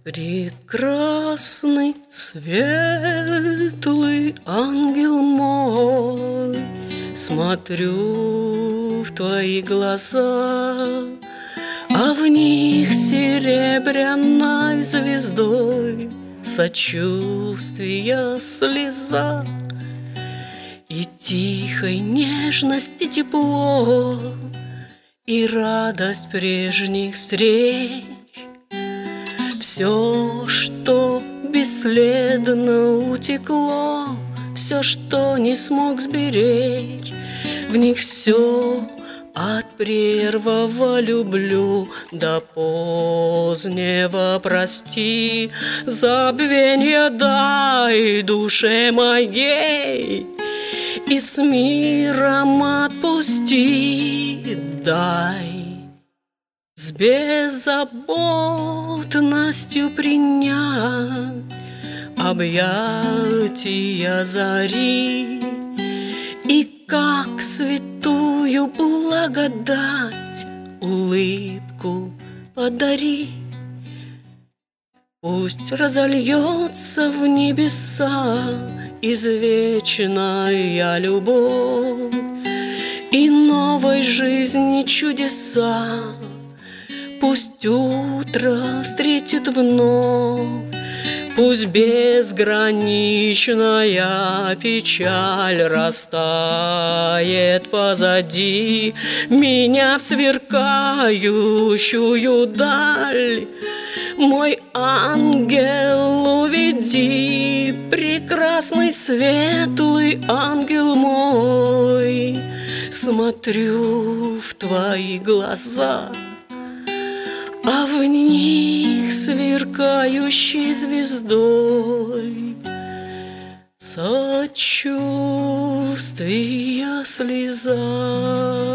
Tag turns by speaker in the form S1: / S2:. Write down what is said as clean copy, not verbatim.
S1: Прекрасный, светлый ангел мой, смотрю в твои глаза, а в них серебряной звездой сочувствия слеза. И тихой нежности тепло, и радость прежних встреч. Все, что бесследно утекло, все, что не смог сберечь, в них все от первого люблю до позднего прости. Забвенья дай душе моей и с миром отпусти, дай с беззаботностью принять объятия зари и как святую благодать улыбку подари. Пусть разольется в небеса извечная любовь и новой жизни чудеса. Пусть утро встретит вновь, пусть безграничная печаль растает позади меня в сверкающую даль. Мой ангел, уведи, прекрасный светлый ангел мой, смотрю в твои глаза, а в них сверкающей звездой сочувствия слеза.